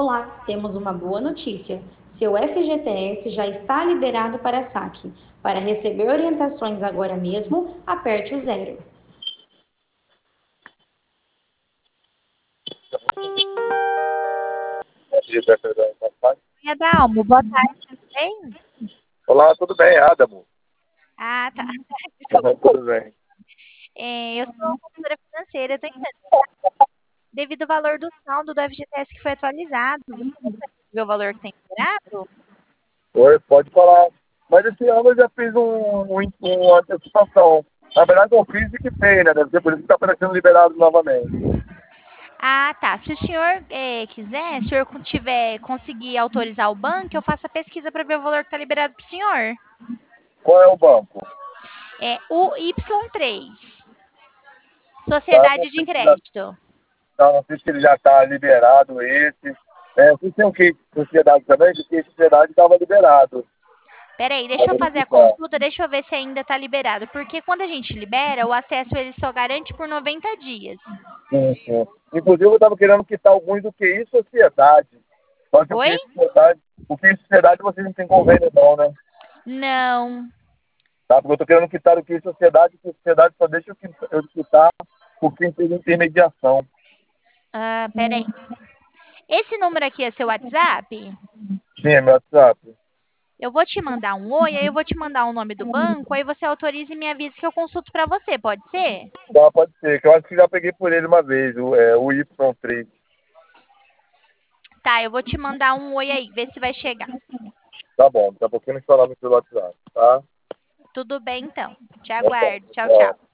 Olá, temos uma boa notícia. Seu FGTS já está liberado para saque. Para receber orientações agora mesmo, aperte o zero. Bom dia, Beto. Oi, Adalmo, boa tarde, tudo bem? Olá, tudo bem, Adamo? Ah, tá. Desculpa. Tudo bem. Eu sou consultora financeira, estou entrando devido ao valor do saldo do FGTS que foi atualizado. Você consegue ver o valor que tem liberado? Oi, pode falar. Mas esse ano eu já fiz uma antecipação. Na verdade, eu fiz e que tem, né? Deve ser por isso que está sendo liberado novamente. Ah, tá. Se o senhor quiser, se o senhor conseguir autorizar o banco, eu faço a pesquisa para ver o valor que está liberado para o senhor. Qual é o banco? É o Y3, Tá? Sociedade Não de sei se já, Crédito. não sei se ele já está liberado esse. Vocês tem o que sociedade também? Porque sociedade estava liberado. Peraí, Para deixa eu fazer a verificar. consulta, deixa eu ver se ainda está liberado. Porque quando a gente libera, o acesso ele só garante por 90 dias. Sim, sim. Inclusive, eu estava querendo quitar alguns do QI Sociedade. Só que Oi? O QI Sociedade vocês não tem convênio não, né? Não. Tá? Porque eu estou querendo quitar o QI Sociedade, porque Sociedade só deixa eu quitar por quem fez intermediação. Ah, peraí. Esse número aqui é seu WhatsApp? Sim, é meu WhatsApp. Eu vou te mandar um oi, aí eu vou te mandar o nome do banco, aí você autoriza e me avisa que eu consulto para você, pode ser? Tá, pode ser, que eu acho que já peguei por ele uma vez, o Y3. Tá, eu vou te mandar um oi aí, vê se vai chegar. Tá bom, daqui a pouquinho nós falamos pelo WhatsApp, tá? Tudo bem, então. Te Então, aguardo. Tchau, tchau. tchau.